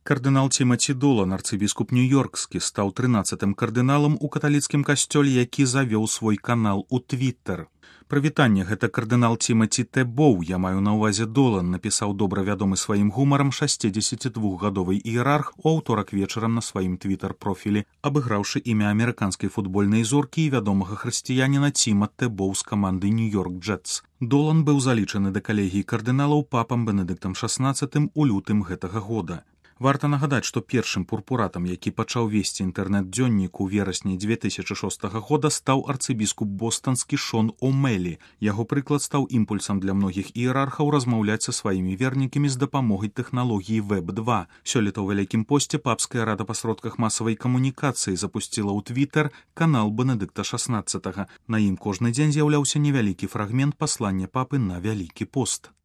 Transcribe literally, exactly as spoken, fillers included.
Кардынал Тимаці Долан, арцыбіскуп нью-йоркскі, стаў трынаццатым кардыналам у каталіцкім касцёле, які завёў свой канал у Твиттер. Прывітанне, гэта кардынал Тимаці Тэбоў, я маю на ўвазе Долан, напісаў добра вядомы сваім гумарам шасцідзесятидвухгадовы іерарх у аўторак вечарам на сваім твиттер-профілі, абыграўшы імя амерыканскай футбольнай зоркі і вядомага хрысціяніна Тима Тэбоў з каманды Нью-Йорк Джетс. Долан быў залічаны да калегіі кардыналаў папам Бенедыктам шаснаццатым у лютым гэтага года. Варта нагадаць, што першым пурпуратам, які пачаў весці інтэрнэт-дзённік у верасні дзве тысячы шостага года, стаў арцыбіскуп бостанскі Шон О'Мэлі. Яго прыклад стаў імпульсам для многіх іерархаў размаўляць са сваімі вернікамі з дапамогай тэхналогіі вэб два. Сёлета ў Вялікім посце папская рада па сродках масавай камунікацыі запусціла ў Твиттер канал Бенедыкта шаснаццатага. На ім кожны дзень з'яўляўся невялікі фрагмент паслання папы на Вялікі пост.